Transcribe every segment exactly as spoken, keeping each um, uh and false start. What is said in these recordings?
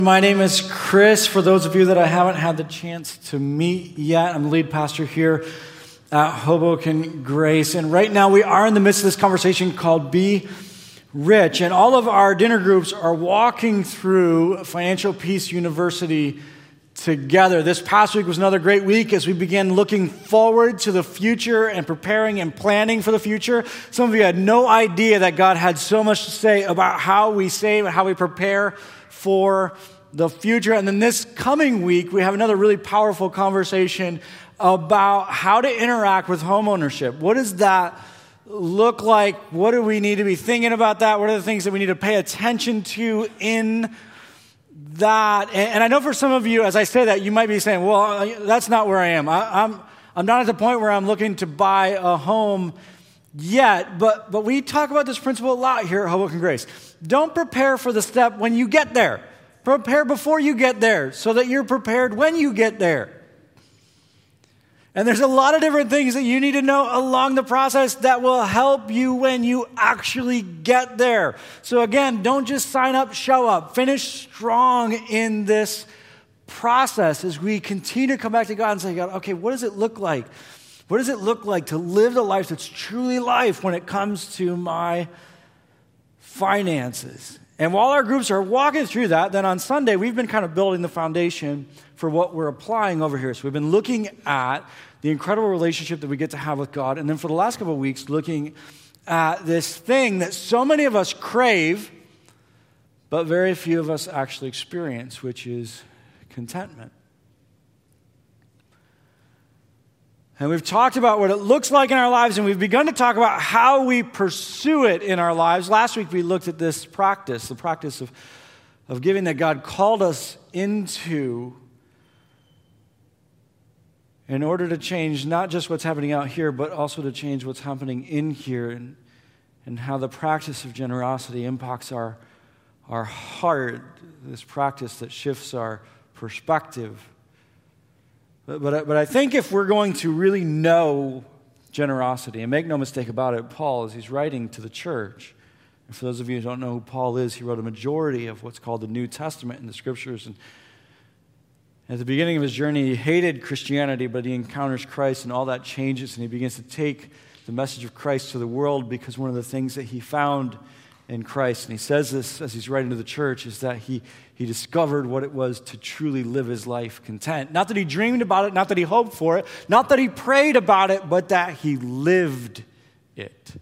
My name is Chris. For those of you that I haven't had the chance to meet yet, I'm the lead pastor here at Hoboken Grace. And right now we are in the midst of this conversation called Be Rich. And all of our dinner groups are walking through Financial Peace University together. This past week was another great week as we began looking forward to the future and preparing and planning for the future. Some of you had no idea that God had so much to say about how we save and how we prepare for the future. And then this coming week, we have another really powerful conversation about how to interact with homeownership. What does that look like? What do we need to be thinking about that? What are the things that we need to pay attention to in that? And I know for some of you, as I say that, you might be saying, well, that's not where I am. I, I'm, I'm not at the point where I'm looking to buy a home yet, but, but we talk about this principle a lot here at Hoboken Grace. Don't prepare for the step when you get there. Prepare before you get there so that you're prepared when you get there. And there's a lot of different things that you need to know along the process that will help you when you actually get there. So again, don't just sign up, show up. Finish strong in this process as we continue to come back to God and say, God, okay, what does it look like? What does it look like to live the life that's truly life when it comes to my finances? And while our groups are walking through that, then on Sunday, we've been kind of building the foundation for what we're applying over here. So we've been looking at the incredible relationship that we get to have with God. And then for the last couple of weeks, looking at this thing that so many of us crave, but very few of us actually experience, which is contentment. And we've talked about what it looks like in our lives, and we've begun to talk about how we pursue it in our lives. Last week, we looked at this practice, the practice of, of giving that God called us into in order to change not just what's happening out here, but also to change what's happening in here, and, and how the practice of generosity impacts our, our heart, this practice that shifts our perspective. But, but, but I think if we're going to really know generosity, and make no mistake about it, Paul, as he's writing to the church, and for those of you who don't know who Paul is, he wrote a majority of what's called the New Testament in the Scriptures. And at the beginning of his journey, he hated Christianity, but he encounters Christ, and all that changes, and he begins to take the message of Christ to the world, because one of the things that he found in Christ, and he says this as he's writing to the church, is that he, he discovered what it was to truly live his life content. Not that he dreamed about it, not that he hoped for it, not that he prayed about it, but that he lived it.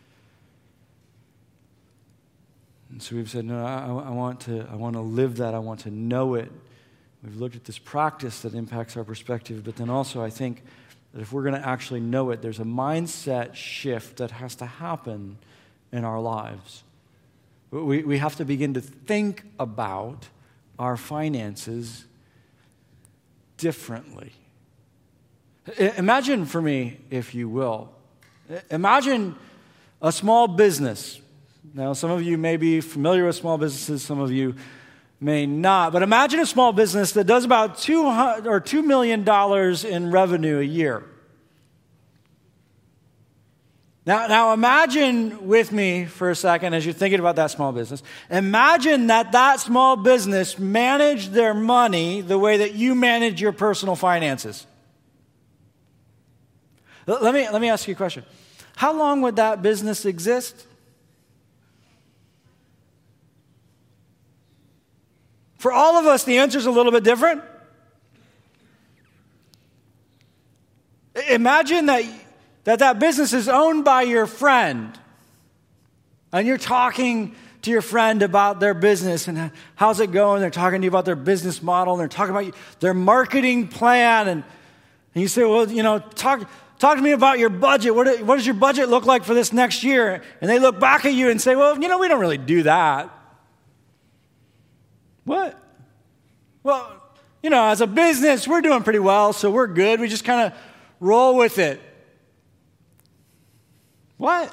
And so we've said, no, I, I want to, I want to live that. I want to know it. We've looked at this practice that impacts our perspective, but then also I think that if we're going to actually know it, there's a mindset shift that has to happen in our lives. We, we have to begin to think about our finances differently. Imagine for me, if you will, imagine a small business. Now, some of you may be familiar with small businesses, some of you may not, but imagine a small business that does about two hundred or two million dollars in revenue a year. Now, now imagine with me for a second as you're thinking about that small business. Imagine that that small business managed their money the way that you manage your personal finances. Let me, let me ask you a question. How long would that business exist? For all of us, the answer is a little bit different. Imagine that that that business is owned by your friend, and you're talking to your friend about their business and how's it going. They're talking to you about their business model, and they're talking about their marketing plan, and, and you say, well, you know, talk talk to me about your budget. What, what does your budget look like for this next year? And they look back at you and say, well, you know, we don't really do that. What? Well, you know, as a business, we're doing pretty well, so we're good. We just kind of roll with it. What?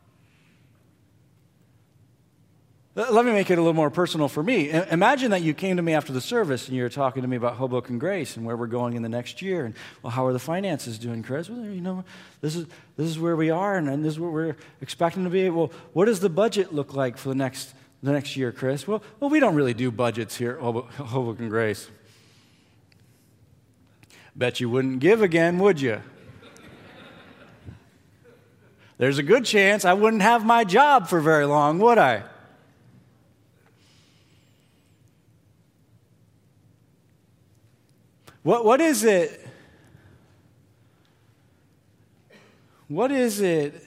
Let me make it a little more personal for me. Imagine that you came to me after the service and you were talking to me about Hoboken Grace and where we're going in the next year. And, well, how are the finances doing, Chris? Well, you know, this is this is where we are, and, and this is what we're expecting to be. Well, what does the budget look like for the next the next year, Chris? Well, well, we don't really do budgets here at Hoboken Grace. Bet you wouldn't give again, would you? There's a good chance I wouldn't have my job for very long, would I? What, what is it? What is it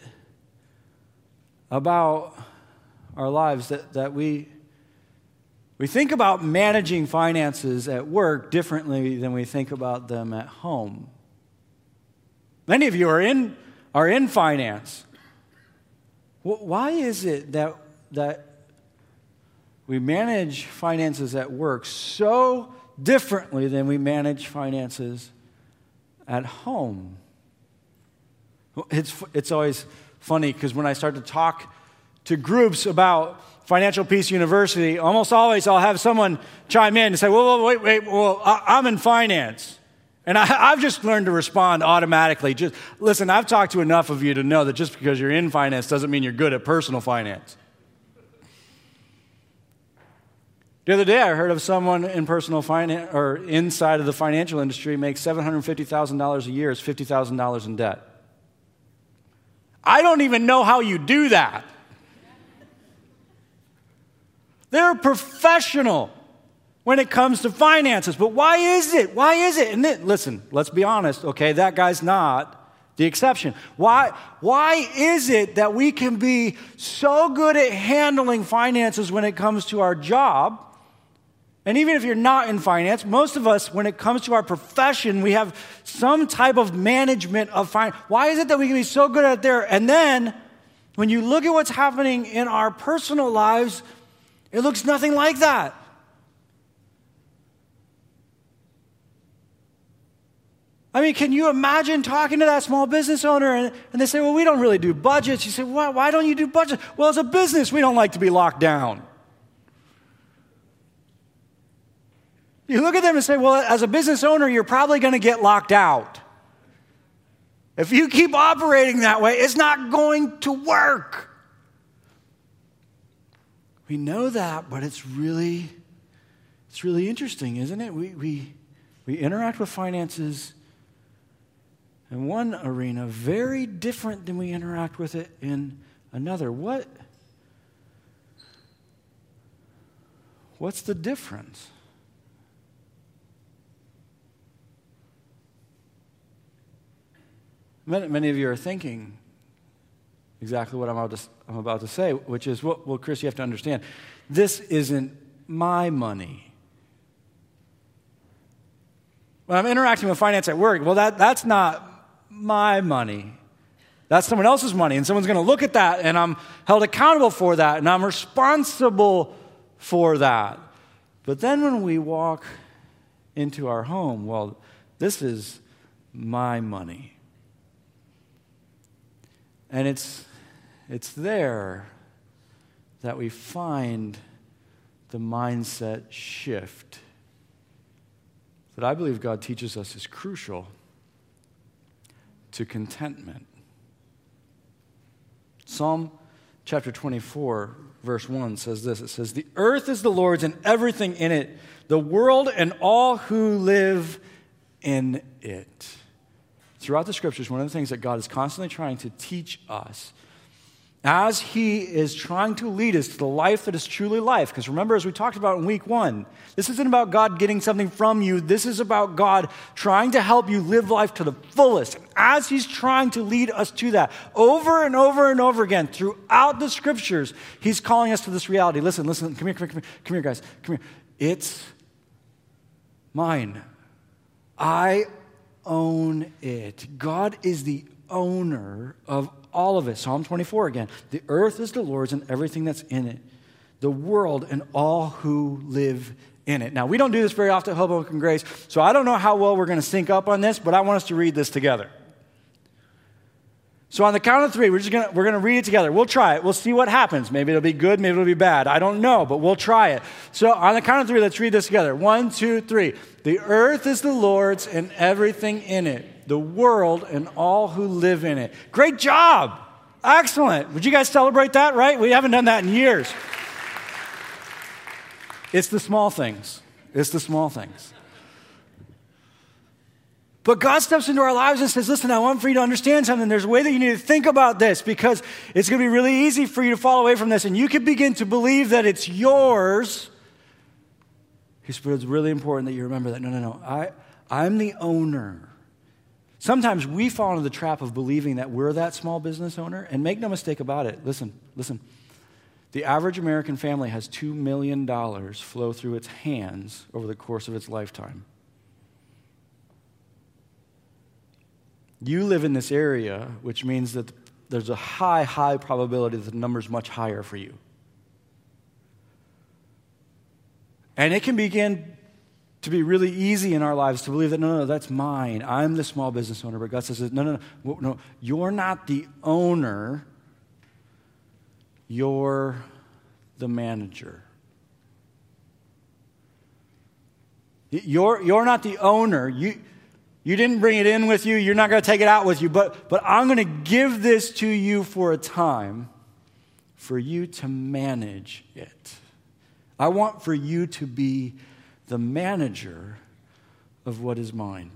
about our lives that, that we, we think about managing finances at work differently than we think about them at home? Many of you are in, are in finance. Why is it that, that we manage finances at work so differently than we manage finances at home? It's, it's always funny because when I start to talk to groups about Financial Peace University, almost always I'll have someone chime in and say, well, wait, wait, well, I'm in finance. And I, I've just learned to respond automatically. Just listen, I've talked to enough of you to know that just because you're in finance doesn't mean you're good at personal finance. The other day, I heard of someone in personal finance or inside of the financial industry makes seven hundred fifty thousand dollars a year, is fifty thousand dollars in debt. I don't even know how you do that. They're a professional when it comes to finances. But why is it? Why is it? And then, listen, let's be honest, okay? That guy's not the exception. Why, why is it that we can be so good at handling finances when it comes to our job? And even if you're not in finance, most of us, when it comes to our profession, we have some type of management of finance. Why is it that we can be so good at it there? And then, when you look at what's happening in our personal lives, it looks nothing like that. I mean, can you imagine talking to that small business owner and, and they say, well, we don't really do budgets. You say, why, why don't you do budgets? Well, as a business, we don't like to be locked down. You look at them and say, well, as a business owner, you're probably going to get locked out. If you keep operating that way, it's not going to work. We know that, but it's really, it's really interesting, isn't it? We, we, we interact with finances in one arena very different than we interact with it in another. What, what's the difference? Many, many of you are thinking exactly what I'm about to, I'm about to say, which is, well, well, Chris, you have to understand, this isn't my money. When I'm interacting with finance at work, well, that, that's not my money. That's someone else's money, and someone's going to look at that, and I'm held accountable for that, and I'm responsible for that. But then when we walk into our home, well, this is my money. And it's, it's there that we find the mindset shift that I believe God teaches us is crucial to contentment. Psalm chapter twenty-four, verse one says this. It says, the earth is the Lord's and everything in it, the world and all who live in it. Throughout the scriptures, one of the things that God is constantly trying to teach us as he is trying to lead us to the life that is truly life, because remember, as we talked about in week one, this isn't about God getting something from you. This is about God trying to help you live life to the fullest. And as he's trying to lead us to that over and over and over again throughout the scriptures, he's calling us to this reality. Listen, listen, come here, come here, come here, come here, guys, come here. It's mine. I own it. God is the owner of all of it. Psalm twenty-four again. The earth is the Lord's and everything that's in it, the world and all who live in it. Now, we don't do this very often at Hoboken Grace, so I don't know how well we're going to sync up on this, but I want us to read this together. So on the count of three, we're just gonna we're gonna read it together. We'll try it. We'll see what happens. Maybe it'll be good, maybe it'll be bad. I don't know, but we'll try it. So on the count of three, let's read this together. One, two, three. The earth is the Lord's and everything in it, the world and all who live in it. Great job. Excellent. Would you guys celebrate that, right? We haven't done that in years. It's the small things. It's the small things. But God steps into our lives and says, listen, I want for you to understand something. There's a way that you need to think about this because it's going to be really easy for you to fall away from this. And you can begin to believe that it's yours. But it's really important that you remember that, no, no, no, I, I'm the owner. Sometimes we fall into the trap of believing that we're that small business owner. And make no mistake about it. Listen, listen. The average American family has two million dollars flow through its hands over the course of its lifetime. You live in this area, which means that there's a high, high probability that the number's much higher for you. And it can begin to be really easy in our lives to believe that, no, no, no, that's mine. I'm the small business owner. But God says, no, no, no, no, you're not the owner. You're the manager. You're, you're not the owner. You... You didn't bring it in with you. You're not going to take it out with you. But, but I'm going to give this to you for a time for you to manage it. I want for you to be the manager of what is mine.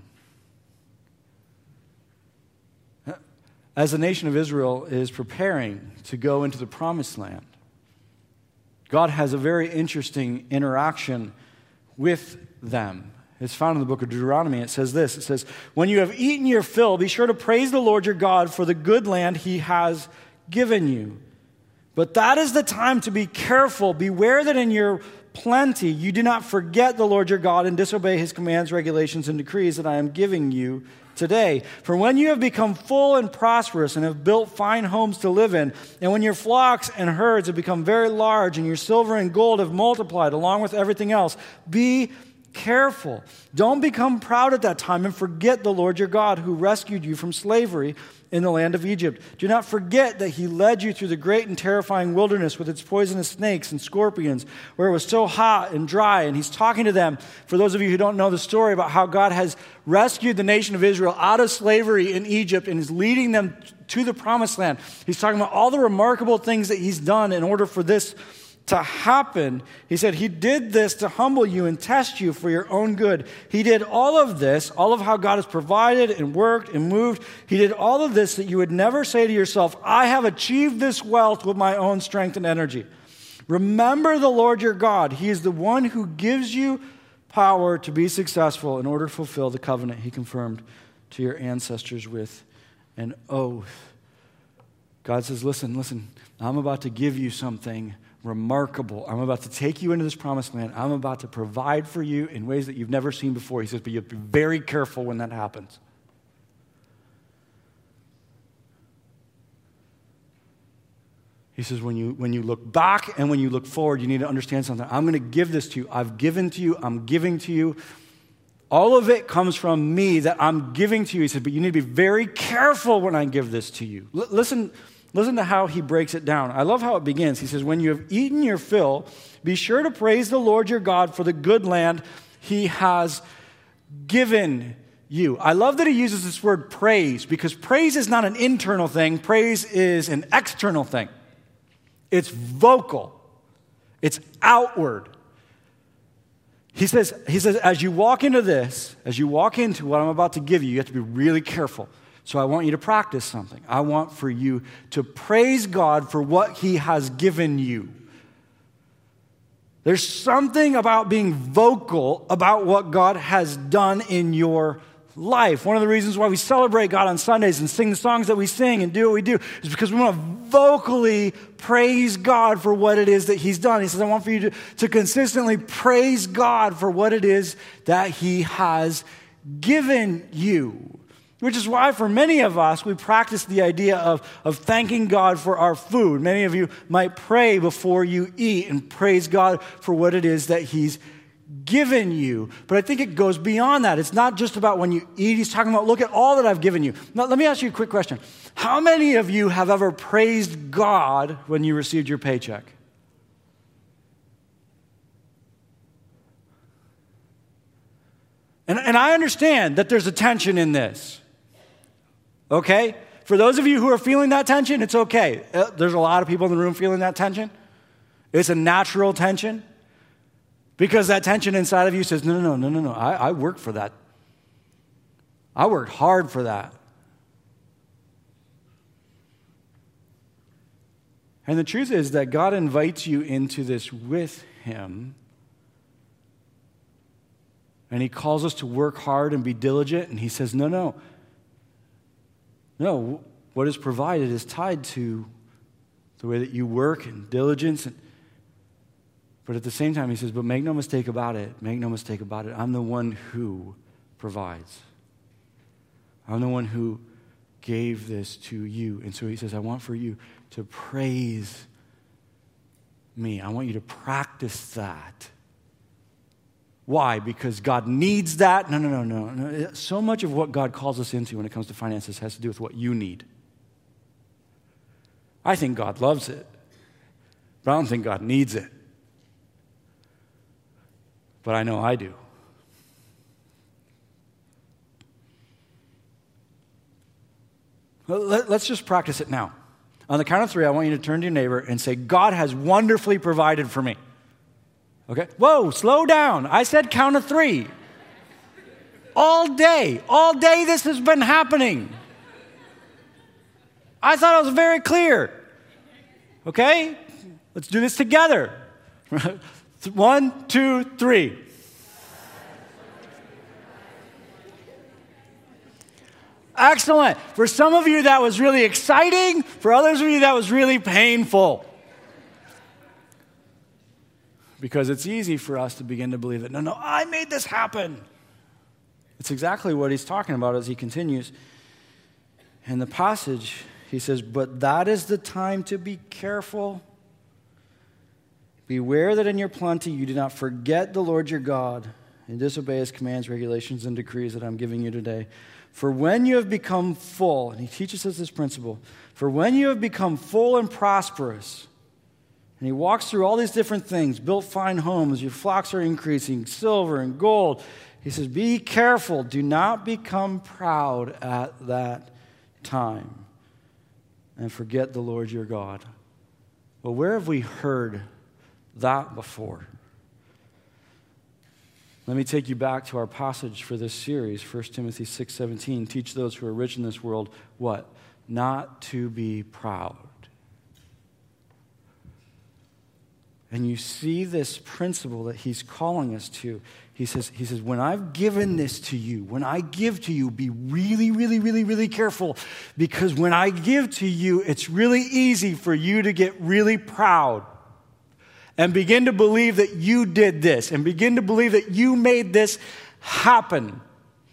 As the nation of Israel is preparing to go into the promised land, God has a very interesting interaction with them. It's found in the book of Deuteronomy. It says this. It says, when you have eaten your fill, be sure to praise the Lord your God for the good land he has given you. But that is the time to be careful. Beware that in your plenty you do not forget the Lord your God and disobey his commands, regulations, and decrees that I am giving you today. For when you have become full and prosperous and have built fine homes to live in, and when your flocks and herds have become very large and your silver and gold have multiplied along with everything else, be careful. Don't become proud at that time and forget the Lord your God who rescued you from slavery in the land of Egypt. Do not forget that he led you through the great and terrifying wilderness with its poisonous snakes and scorpions, where it was so hot and dry. And he's talking to them, for those of you who don't know the story, about how God has rescued the nation of Israel out of slavery in Egypt and is leading them to the promised land. He's talking about all the remarkable things that he's done in order for this to happen. He said he did this to humble you and test you for your own good. He did all of this, all of how God has provided and worked and moved. He did all of this that you would never say to yourself, I have achieved this wealth with my own strength and energy. Remember the Lord your God. He is the one who gives you power to be successful in order to fulfill the covenant he confirmed to your ancestors with an oath. God says, listen, listen, I'm about to give you something remarkable. I'm about to take you into this promised land. I'm about to provide for you in ways that you've never seen before. He says, but you have to be very careful when that happens. He says, when you, when you look back and when you look forward, you need to understand something. I'm going to give this to you. I've given to you. I'm giving to you. All of it comes from me that I'm giving to you. He said, but you need to be very careful when I give this to you. L- listen Listen to how he breaks it down. I love how it begins. He says, when you have eaten your fill, be sure to praise the Lord your God for the good land he has given you. I love that he uses this word praise, because praise is not an internal thing. Praise is an external thing. It's vocal. It's outward. He says, he says, as you walk into this, as you walk into what I'm about to give you, you have to be really careful. So I want you to practice something. I want for you to praise God for what he has given you. There's something about being vocal about what God has done in your life. One of the reasons why we celebrate God on Sundays and sing the songs that we sing and do what we do is because we want to vocally praise God for what it is that he's done. He says, I want for you to, to consistently praise God for what it is that he has given you. Which is why for many of us, we practice the idea of, of thanking God for our food. Many of you might pray before you eat and praise God for what it is that he's given you. But I think it goes beyond that. It's not just about when you eat. He's talking about, look at all that I've given you. Now, let me ask you a quick question. How many of you have ever praised God when you received your paycheck? And, and I understand that there's a tension in this. Okay? For those of you who are feeling that tension, it's okay. There's a lot of people in the room feeling that tension. It's a natural tension. Because that tension inside of you says, no, no, no, no, no, no. I, I worked for that. I worked hard for that. And the truth is that God invites you into this with him. And he calls us to work hard and be diligent. And he says, no, no. No, what is provided is tied to the way that you work and diligence. And, but at the same time, he says, but make no mistake about it. Make no mistake about it. I'm the one who provides. I'm the one who gave this to you. And so he says, I want for you to praise me. I want you to practice that. Why? Because God needs that? No, no, no, no, no. So much of what God calls us into when it comes to finances has to do with what you need. I think God loves it, but I don't think God needs it. But I know I do. Let's just practice it now. On the count of three, I want you to turn to your neighbor and say, God has wonderfully provided for me. Okay? Whoa, slow down. I said count of three. All day, all day this has been happening. I thought I was very clear. Okay? Let's do this together. One, two, three. Excellent. For some of you, that was really exciting. For others of you, that was really painful. Because it's easy for us to begin to believe that, no, no, I made this happen. It's exactly what he's talking about as he continues. In the passage, he says, but that is the time to be careful. Beware that in your plenty you do not forget the Lord your God and disobey his commands, regulations, and decrees that I'm giving you today. For when you have become full, and he teaches us this principle, for when you have become full and prosperous, and he walks through all these different things, built fine homes, your flocks are increasing, silver and gold. He says, be careful, do not become proud at that time and forget the Lord your God. Well, where have we heard that before? Let me take you back to our passage for this series, First Timothy six seventeen. Teach those who are rich in this world, what? Not to be proud. And you see this principle that he's calling us to. He says, he says, when I've given this to you, when I give to you, be really, really, really, really careful. Because when I give to you, it's really easy for you to get really proud and begin to believe that you did this and begin to believe that you made this happen.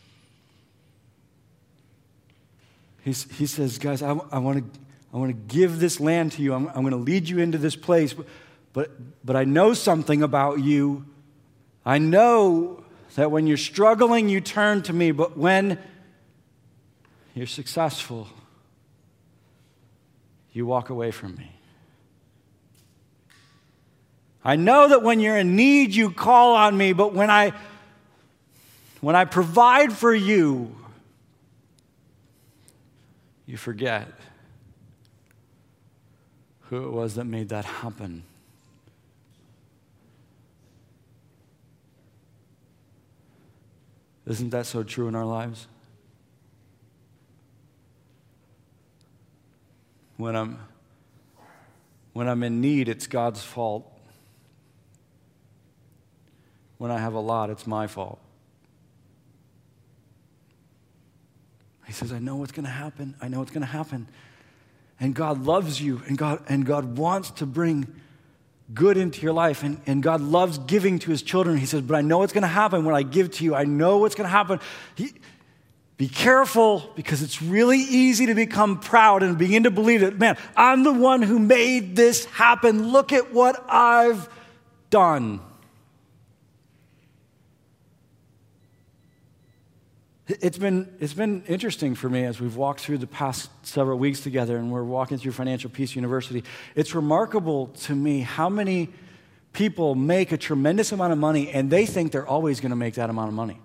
He's, he says, guys, I, I want to I want to give this land to you. I'm, I'm going to lead you into this place. But, but, but I know something about you. I know that when you're struggling, you turn to me. But when you're successful, you walk away from me. I know that when you're in need, you call on me, but when I when I provide for you, you forget who it was that made that happen. Isn't that so true in our lives? When I'm when I'm in need, it's God's fault. When I have a lot, it's my fault. He says, I know what's going to happen. I know what's going to happen. And God loves you, and God and God wants to bring good into your life, and, and God loves giving to his children. He says, but I know what's going to happen when I give to you. I know what's going to happen. He, be careful, because it's really easy to become proud and begin to believe that, man, I'm the one who made this happen. Look at what I've done. It's been, it's been interesting for me as we've walked through the past several weeks together, and we're walking through Financial Peace University. It's remarkable to me how many people make a tremendous amount of money and they think they're always going to make that amount of money.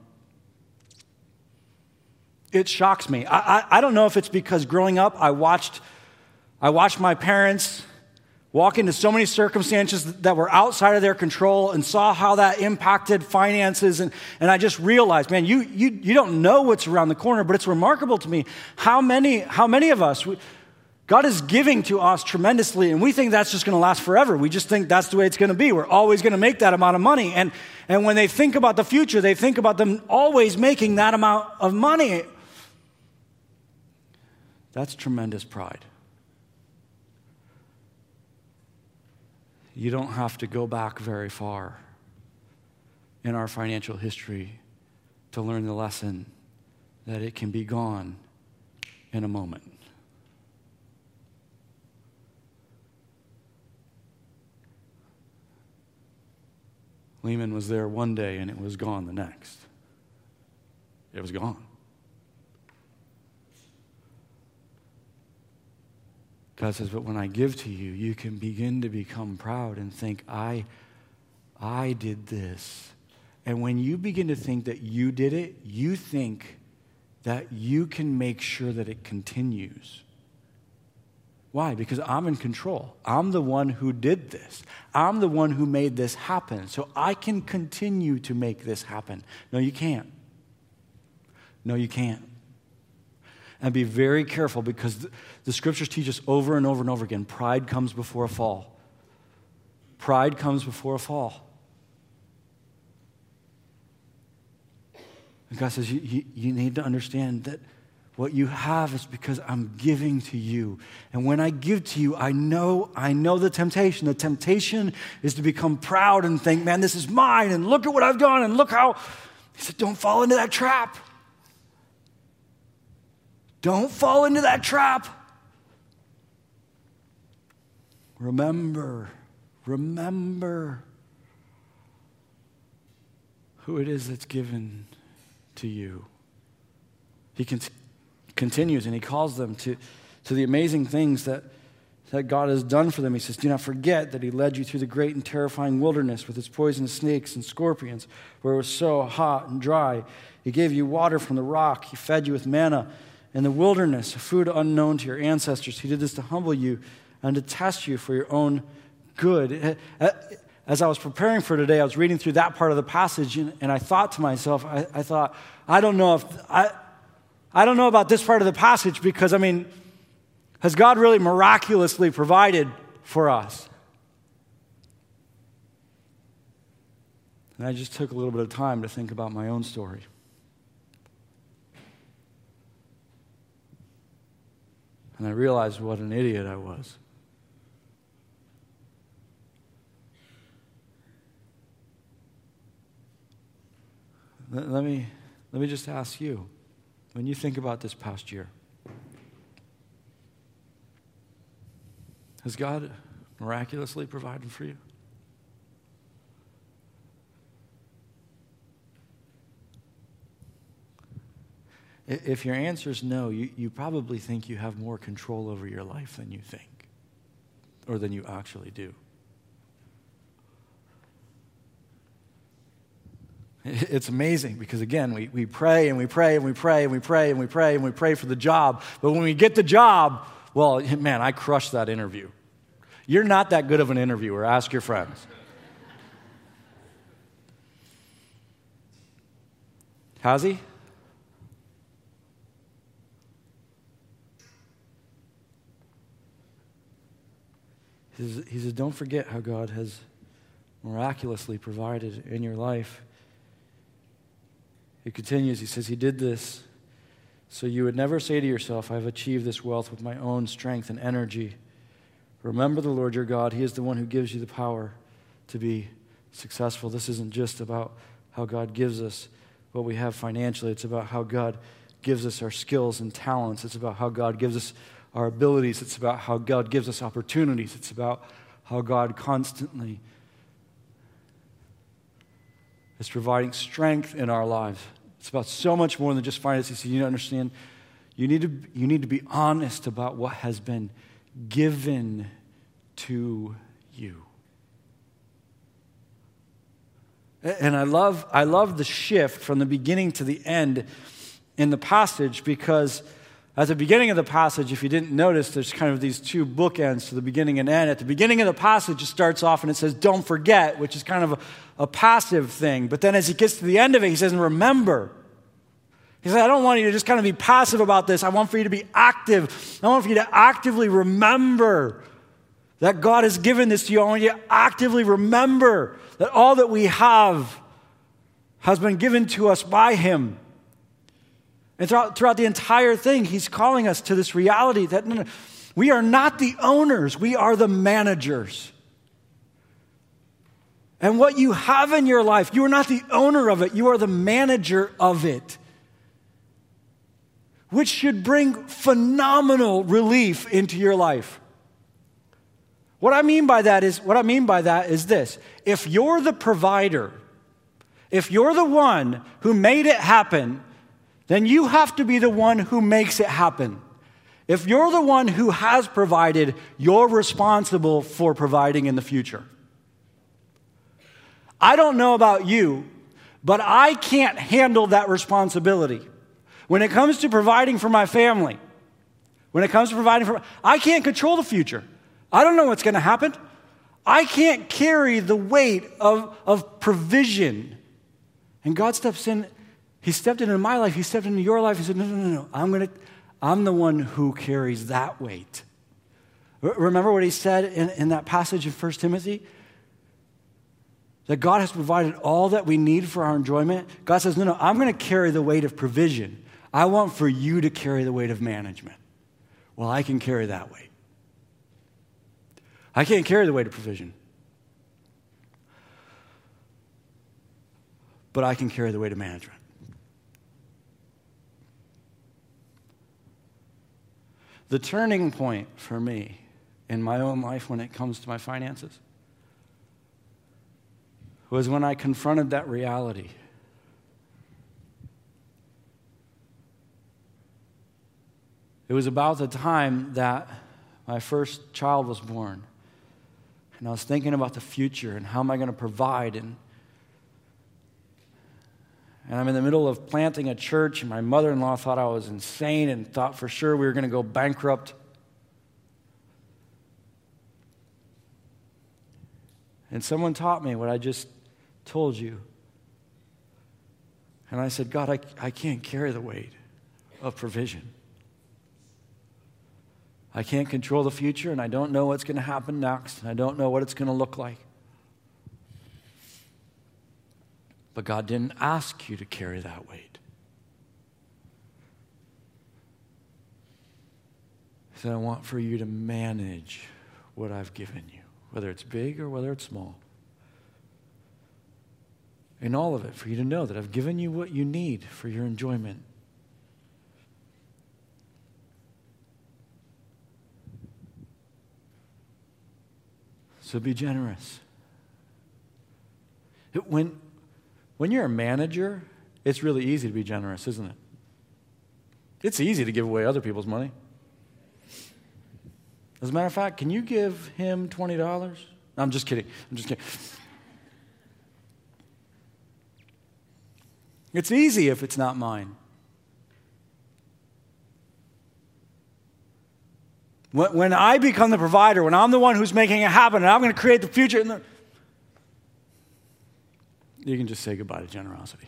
It shocks me. I, I, I don't know if it's because growing up I watched, I watched my parents walk into so many circumstances that were outside of their control and saw how that impacted finances. And, and I just realized, man, you, you, you don't know what's around the corner, but it's remarkable to me how many, how many of us, we, God is giving to us tremendously, and we think that's just going to last forever. We just think that's the way it's going to be. We're always going to make that amount of money. And, and when they think about the future, they think about them always making that amount of money. That's tremendous pride. You don't have to go back very far in our financial history to learn the lesson that it can be gone in a moment. Lehman was there one day and it was gone the next. It was gone. God says, but when I give to you, you can begin to become proud and think, I, I did this. And when you begin to think that you did it, you think that you can make sure that it continues. Why? Because I'm in control. I'm the one who did this. I'm the one who made this happen. So I can continue to make this happen. No, you can't. No, you can't. And be very careful, because the, the scriptures teach us over and over and over again, pride comes before a fall. Pride comes before a fall. And God says, you, you, you need to understand that what you have is because I'm giving to you. And when I give to you, I know, I know the temptation. The temptation is to become proud and think, man, this is mine, and look at what I've done, and look how. He said, don't fall into that trap. Don't fall into that trap. Remember, remember who it is that's given to you. He con- continues and he calls them to, to the amazing things that, that God has done for them. He says, do not forget that he led you through the great and terrifying wilderness with its poisonous snakes and scorpions, where it was so hot and dry. He gave you water from the rock. He fed you with manna in the wilderness, a food unknown to your ancestors. He did this to humble you and to test you for your own good. As I was preparing for today, I was reading through that part of the passage, and, and I thought to myself, I, I thought, I don't know if I, I don't know about this part of the passage, because I mean, has God really miraculously provided for us? And I just took a little bit of time to think about my own story. And I realized what an idiot I was. Let me, let me just ask you, when you think about this past year, has God miraculously provided for you? If your answer is no, you, you probably think you have more control over your life than you think, or than you actually do. It's amazing because, again, we, we pray and we pray and we pray and we pray and we pray and we pray for the job. But when we get the job, well, man, I crushed that interview. You're not that good of an interviewer. Ask your friends. Has he? He says, he says, don't forget how God has miraculously provided in your life. He continues, he says, he did this so you would never say to yourself, I've achieved this wealth with my own strength and energy. Remember the Lord your God. He is the one who gives you the power to be successful. This isn't just about how God gives us what we have financially. It's about how God gives us our skills and talents. It's about how God gives us our abilities. It's about how God gives us opportunities. It's about how God constantly is providing strength in our lives. It's about so much more than just finances. You need to understand, you need to, you need to be honest about what has been given to you. And I love, I love the shift from the beginning to the end in the passage, because At the beginning of the passage, if you didn't notice, there's kind of these two bookends to the beginning and end. At the beginning of the passage, it starts off and it says, don't forget, which is kind of a, a passive thing. But then as he gets to the end of it, he says, remember. He says, I don't want you to just kind of be passive about this. I want for you to be active. I want for you to actively remember that God has given this to you. I want you to actively remember that all that we have has been given to us by him. And throughout, throughout the entire thing, he's calling us to this reality that no, no, we are not the owners, we are the managers. And what you have in your life, you are not the owner of it, you are the manager of it. Which should bring phenomenal relief into your life. What I mean by that is, what I mean by that is this. If you're the provider, if you're the one who made it happen, then you have to be the one who makes it happen. If you're the one who has provided, you're responsible for providing in the future. I don't know about you, but I can't handle that responsibility. When it comes to providing for my family, when it comes to providing for, I can't control the future. I don't know what's going to happen. I can't carry the weight of, of provision. And God steps in. He stepped into my life. He stepped into your life. He said, no, no, no, no. I'm going to, I'm the one who carries that weight. Remember what he said in, in that passage in First Timothy? That God has provided all that we need for our enjoyment. God says, no, no, I'm going to carry the weight of provision. I want for you to carry the weight of management. Well, I can carry that weight. I can't carry the weight of provision. But I can carry the weight of management. The turning point for me in my own life when it comes to my finances was when I confronted that reality. It was about the time that my first child was born. And I was thinking about the future and how am I going to provide. And, and I'm in the middle of planting a church, and my mother-in-law thought I was insane and thought for sure we were going to go bankrupt. And someone taught me what I just told you. And I said, God, I, I can't carry the weight of provision. I can't control the future, and I don't know what's going to happen next, and I don't know what it's going to look like. But God didn't ask you to carry that weight. He said, I want for you to manage what I've given you, whether it's big or whether it's small. In all of it, for you to know that I've given you what you need for your enjoyment. So be generous. When, when you're a manager, it's really easy to be generous, isn't it? It's easy to give away other people's money. As a matter of fact, can you give him twenty dollars? No, I'm just kidding. I'm just kidding. It's easy if it's not mine. When, when I become the provider, when I'm the one who's making it happen, and I'm going to create the future, and the, you can just say goodbye to generosity.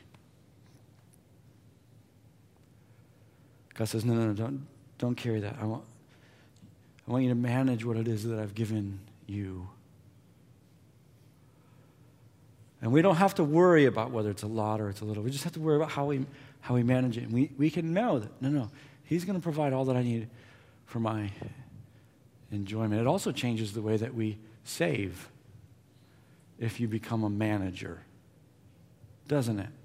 God says, no, no, no, don't, don't carry that. I want, I want you to manage what it is that I've given you. And we don't have to worry about whether it's a lot or it's a little. We just have to worry about how we how we manage it. And we, we can know that, no, no, he's going to provide all that I need for my enjoyment. It also changes the way that we save if you become a manager, doesn't it?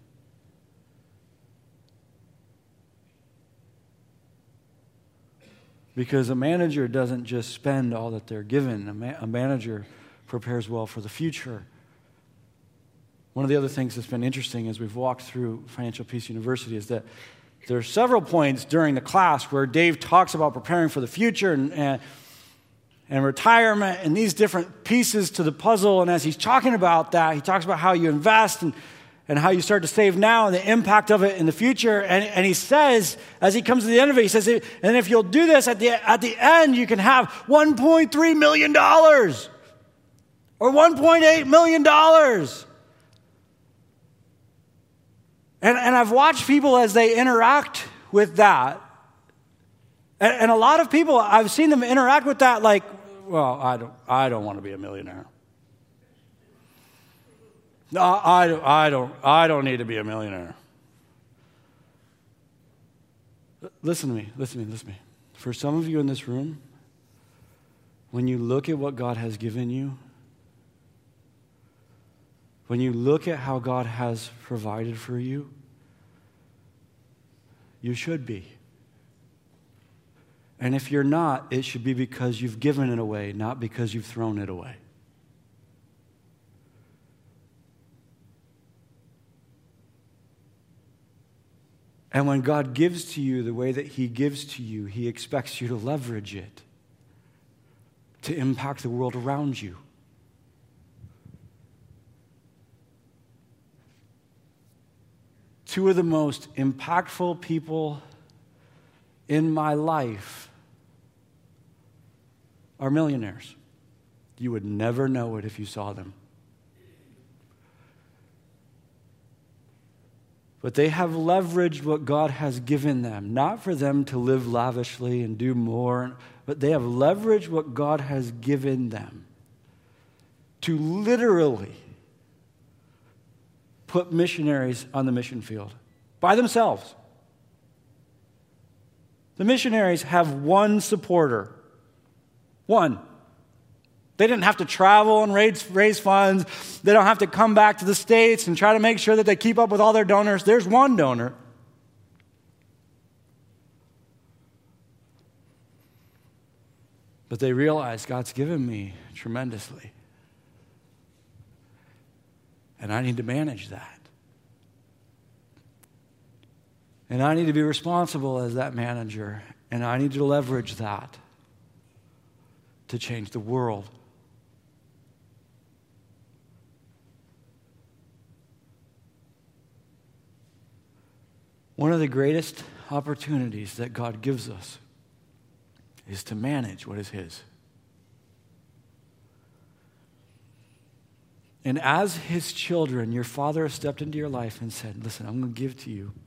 Because a manager doesn't just spend all that they're given. A, ma- a manager prepares well for the future. One of the other things that's been interesting as we've walked through Financial Peace University is that there are several points during the class where Dave talks about preparing for the future and, and, and retirement and these different pieces to the puzzle. And as he's talking about that, he talks about how you invest and, and how you start to save now and the impact of it in the future. And, and he says, as he comes to the end of it, he says, and if you'll do this at the, at the end, you can have one point three million dollars or one point eight million dollars. And, and I've watched people as they interact with that. And, and a lot of people, I've seen them interact with that like, well, I don't, I don't want to be a millionaire. No, I, I don't, I don't need to be a millionaire. Listen to me, listen to me, listen to me. For some of you in this room, when you look at what God has given you, when you look at how God has provided for you, you should be. And if you're not, it should be because you've given it away, not because you've thrown it away. And when God gives to you the way that he gives to you, he expects you to leverage it to impact the world around you. Two of the most impactful people in my life are millionaires. You would never know it if you saw them. But they have leveraged what God has given them, not for them to live lavishly and do more, but they have leveraged what God has given them to literally put missionaries on the mission field by themselves. The missionaries have one supporter. One. They didn't have to travel and raise, raise funds. They don't have to come back to the States and try to make sure that they keep up with all their donors. There's one donor. But they realize God's given me tremendously. And I need to manage that. And I need to be responsible as that manager. And I need to leverage that to change the world. One of the greatest opportunities that God gives us is to manage what is his. And as his children, your father has stepped into your life and said, listen, I'm going to give to you.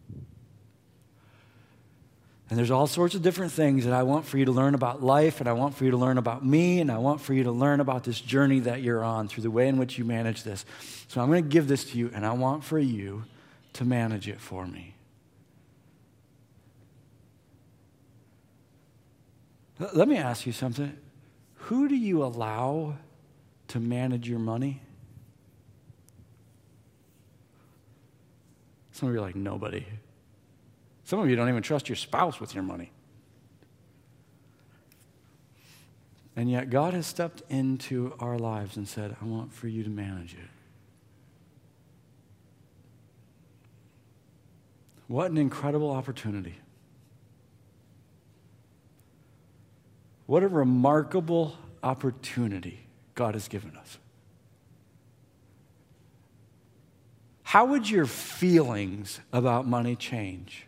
And there's all sorts of different things that I want for you to learn about life, and I want for you to learn about me, and I want for you to learn about this journey that you're on through the way in which you manage this. So I'm going to give this to you, and I want for you to manage it for me. Let me ask you something. Who do you allow to manage your money? Some of you are like, nobody. Some of you don't even trust your spouse with your money. And yet God has stepped into our lives and said, I want for you to manage it. What an incredible opportunity. What a remarkable opportunity God has given us. How would your feelings about money change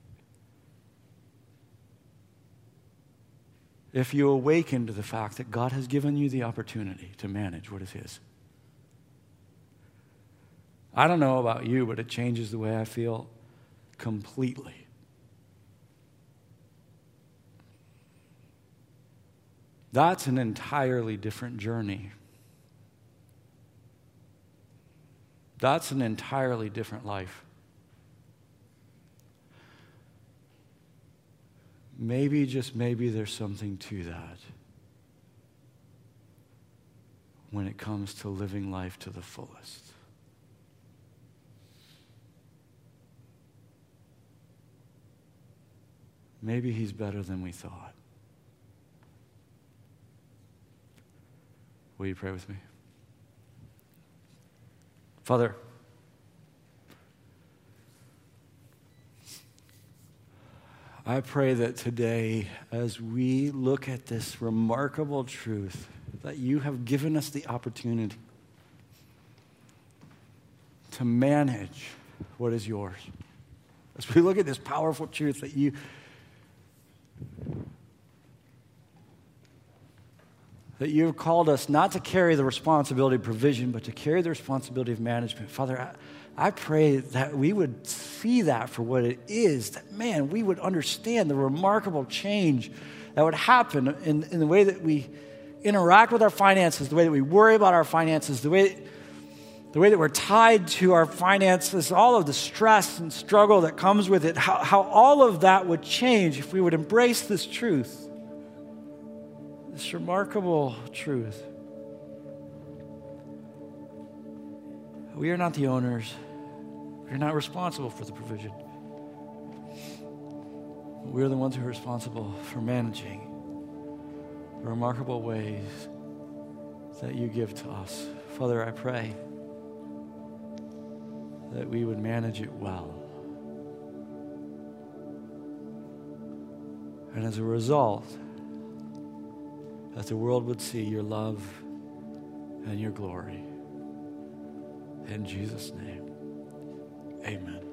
if you awaken to the fact that God has given you the opportunity to manage what is his? I don't know about you, but it changes the way I feel completely. That's an entirely different journey. That's an entirely different life. Maybe, just maybe, there's something to that when it comes to living life to the fullest. Maybe he's better than we thought. Will you pray with me? Father, I pray that today, as we look at this remarkable truth, that you have given us the opportunity to manage what is yours. As we look at this powerful truth that you that you have called us not to carry the responsibility of provision, but to carry the responsibility of management. Father, I, I pray that we would see that for what it is, that, man, we would understand the remarkable change that would happen in, in the way that we interact with our finances, the way that we worry about our finances, the way, the way that we're tied to our finances, all of the stress and struggle that comes with it, how, how all of that would change if we would embrace this truth. This remarkable truth. We are not the owners. We are not responsible for the provision. We are the ones who are responsible for managing the remarkable ways that you give to us. Father, I pray that we would manage it well. And as a result, that the world would see your love and your glory. In Jesus' name, amen.